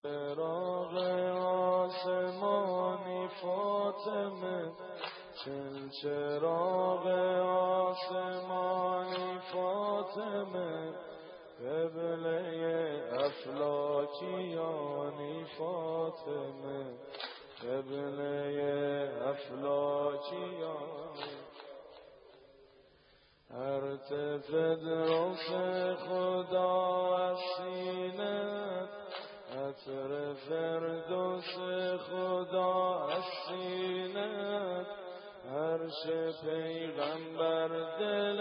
چراغ آسمانی فاطمه، چراغ آسمانی فاطمه، قبله افلاکیانی فاطمه، قبله افلاکیانی. هر فردوس خدا از سینت، عطر فردوس خدا از سینت، عرش پیغمبر دل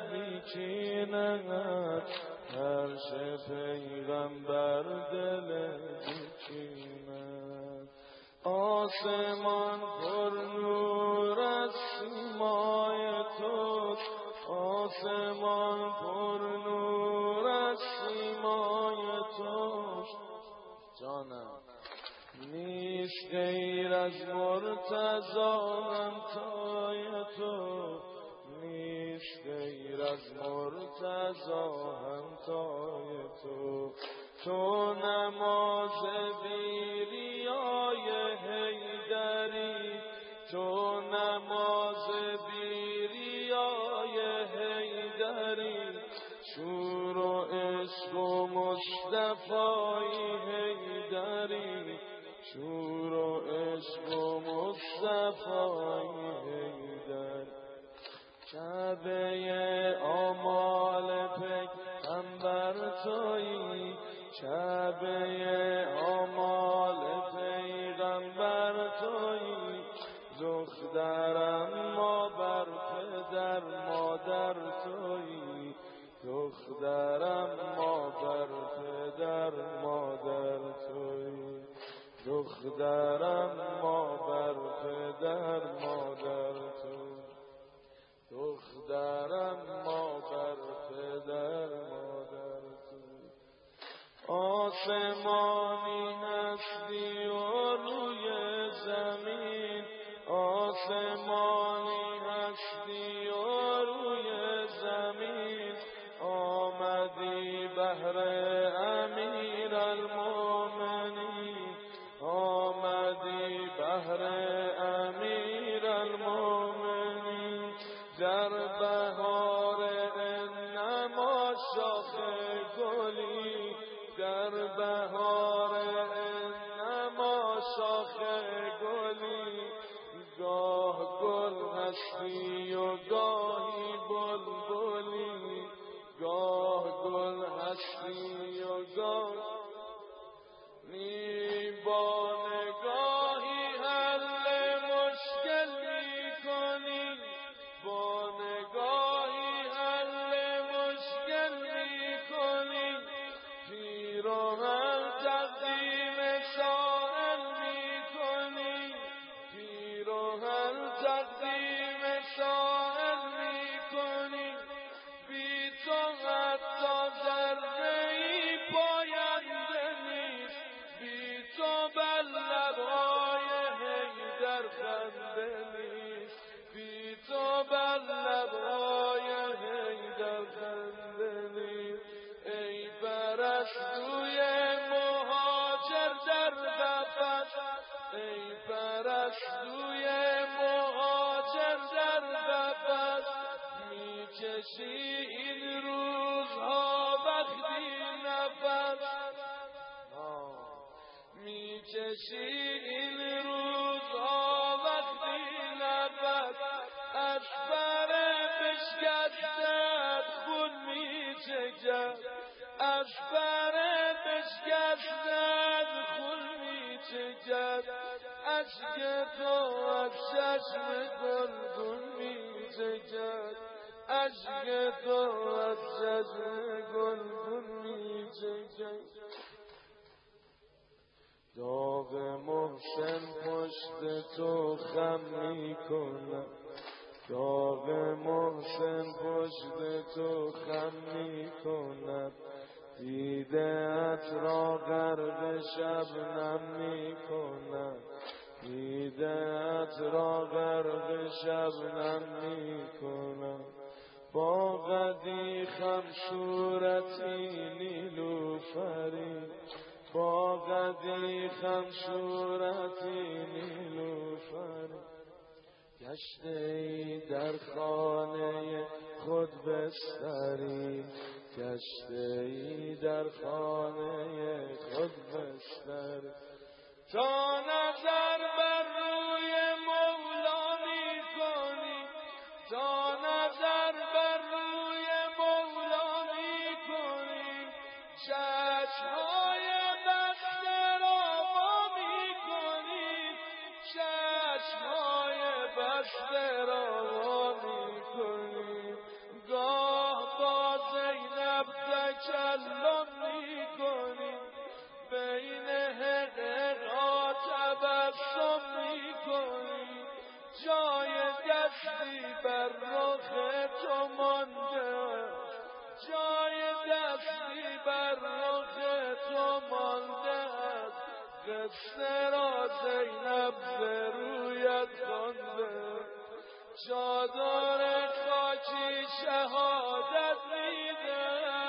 بیچینت، عرش پیغمبر دل بیچینت. آسمان پر نور از سیمای توست، آسمان پر نور از سیمای توست. جانم نیست غیر از مرتضی همتای تو، نیست غیر از مرتضی همتای تو. تو نماز بیریای حیدری، تو نماز بیریای حیدری، شور و عشق و مصطفی حیدری، شور و عشق و مصطفی حیدری. کعبه آمال پیغمبر تویی، کعبه آمال پیغمبر تویی، دخترم ما بر پدر مادر تویی، دخترم ما بر پدر مادر تویی، دخترم ما بر پدر مادر تویی، دخترم ما بر پدر مادر تویی. آسمانی هستی و روی زمین، آسمانی هستی و روی زمین، آمدی بهر امیر المومنین، آمدی بهر امیر المومنین. در بهار انما شاخ گلی، در بهار انما شاخ گلی، گاه گل هستی و گاهی بلبلی، گاه گل هستی و گاهی با نگاهی حل مشکل میکنی، با نگاهی حل مشکل میکنی. پیراهن تقدیم سائل میکنی، پیراهن تقدیم سائل میکنی. بی تو حتی ذره‌ای پاینده نیست، بی تو بر لب‌های حیدر خنده نیست، بی تو بر لب‌های حیدر خنده نیست. ای پرستوی مهاجر در قفس، ای پرستوی مهاجر در قفس، میکشی این روزها وقتی نفس، میکشی این روزها وقتی نفس. از بر بشکستت خون میچکد، از بر بشکستت خون میچکد. اشک تو از چشم گلگون میچکد، اشک تو از چشم گلگون میچکد. داغ محسن پشت تو خم میکند، داغ محسن پشت تو خم میکند. دیده ات را غرق شبنم میکند، دیده ات را غرق شبنم میکند. با قدی خم صورتی نیلوفری، با قدی خمشورتی نیلوفر گشته ای در خانه خود بستری گشته ای در خانه خود بستری تا نظر بر روی مولا می کنی تا نظر بر روی مولا می کنی چشمهای بسته را وا می کنی چشمهای بسته را وا می کنی گاه با زینب تکلم می کنی بین حقها تبسم می کنی جای دستی بر رخ تو مانده جای دستی بر رخ تو مانده قصه را زینب ز رویت خوانده چادر خاکی شهادت میده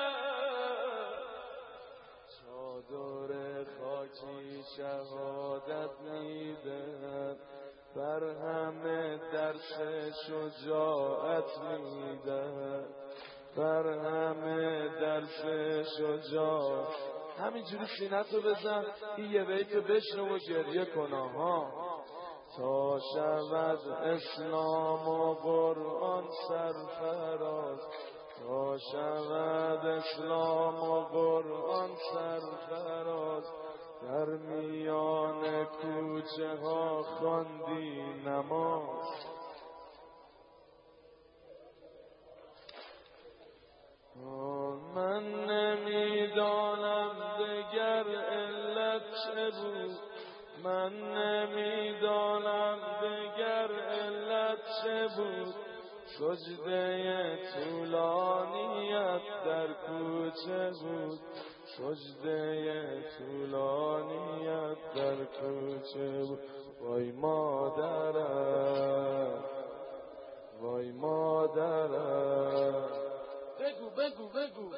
چادر خاکی شهادت میده بر همه درس شجاعت میده بر همه درس شجاعت همینجوری سینتو بزن این یه بیتو بشنو و گریه کنا ها تا شود اسلام و قرآن سرفراز تا شود اسلام و قرآن سرفراز در میان کوچه ها خواندی نماز من نمیدانم دگر علت چه بود من نمیدانم دگر علت چه بود سجده طولانیت در کوچه بود سجده طولانیت در کوچه بود وای مادرم وای مادرم بگو بگو بگو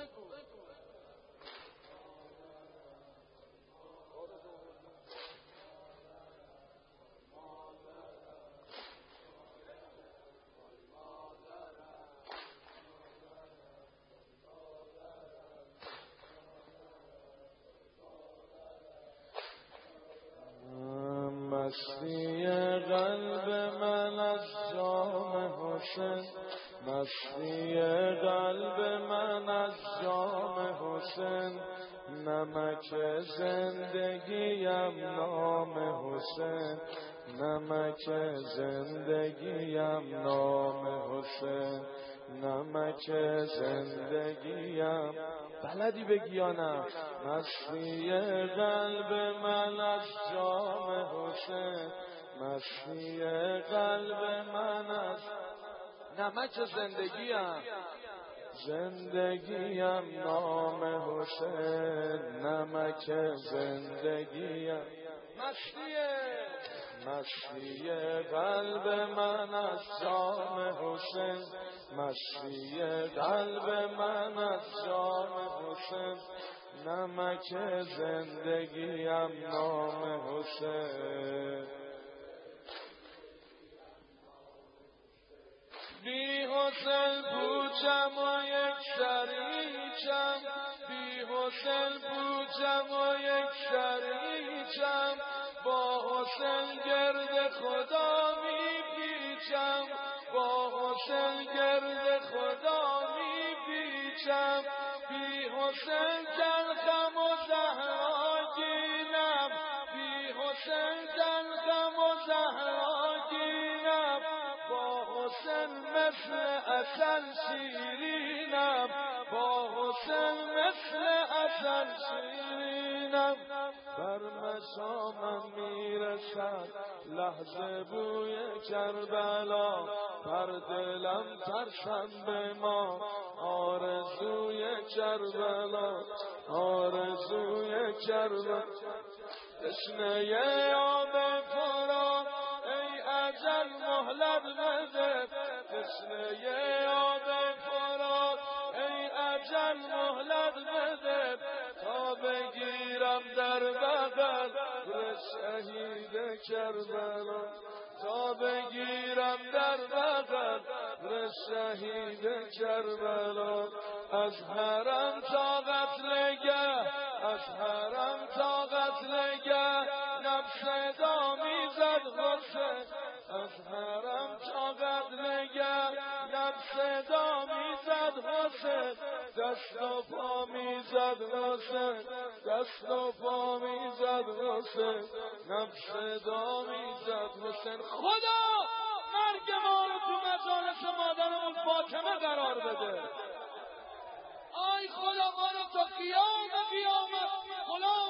مستی قلب من از جام حسین مستی قلب من از جام حسین نمک زندگیم نام حسین نمک زندگیم نام حسین نمک زندگیم بلدی بگی یا نه مستی قلب من از جام حسین مستی قلب من از نمک زندگیم زندگیم نام حسین نمک زندگیم مستی قلب من از جام حسین مستی قلب من از جام حسین نمک زندگیم نام حسین بی حسین پوچم و یک شریچم بی حسین پوچم و یک شریچم با حسین گرد خدا می پیچم با حسین گرد خدا می پیچم بی حسین تلخم و زهراگینم بی حسین تلخم و زهراگینم با حسین مثل عسل شیرینم با حسین مثل عسل شیرینم بر مشامم میرسد لحظه بوی کربلا بر دلم ترسم به ما آرزوی کربلا آرزوی کربلا تشنه آب فرات ای اجل مهلت بده تشنه آب فرات ای اجل مهلت بده تا بگیرم در بغل شهید کربلا تا بگیرم در بغل شهید کربلا از حرم تا قتلگه از حرم تا قتلگه نفس دامی زد حسین از حرم تا قتلگه نفس دامی زد حسین دست و پا می زد حسین دست و پا می زد حسین نفس دامی زد حسین خدا مرگ ما رو تو مجالس مادرمون فاطمه قرار بده. آی خدا ما رو تا قیامت